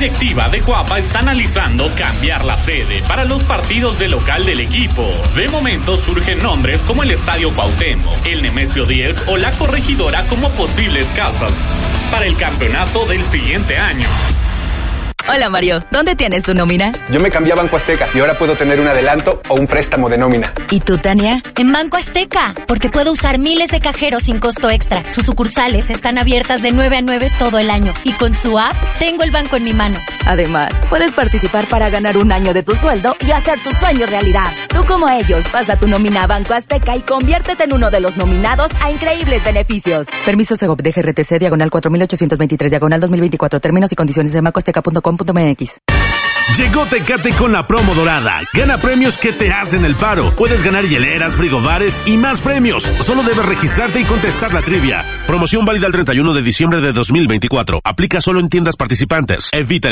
directiva de Cuapa está analizando cambiar la sede para los partidos de local del equipo. De momento surgen nombres como el Estadio Cuauhtémoc, el Nemesio 10 o la Corregidora como posibles casas para el campeonato del siguiente año. Hola Mario, ¿dónde tienes tu nómina? Yo me cambié a Banco Azteca y ahora puedo tener un adelanto o un préstamo de nómina. ¿Y tú, Tania? En Banco Azteca, porque puedo usar miles de cajeros sin costo extra. Sus sucursales están abiertas de 9 a 9 todo el año y con su app tengo el banco en mi mano. Además, puedes participar para ganar un año de tu sueldo y hacer tus sueños realidad. Tú como ellos, pasa tu nómina a Banco Azteca y conviértete en uno de los nominados a increíbles beneficios. Permiso Segov de GRTC, diagonal 4823, diagonal 2024. Términos y condiciones de bancoazteca.com.mx. Llegó Tecate con la promo dorada. Gana premios que te hacen el paro. Puedes ganar hieleras, frigobares y más premios. Solo debes registrarte y contestar la trivia. Promoción válida el 31 de diciembre de 2024. Aplica solo en tiendas participantes. Evita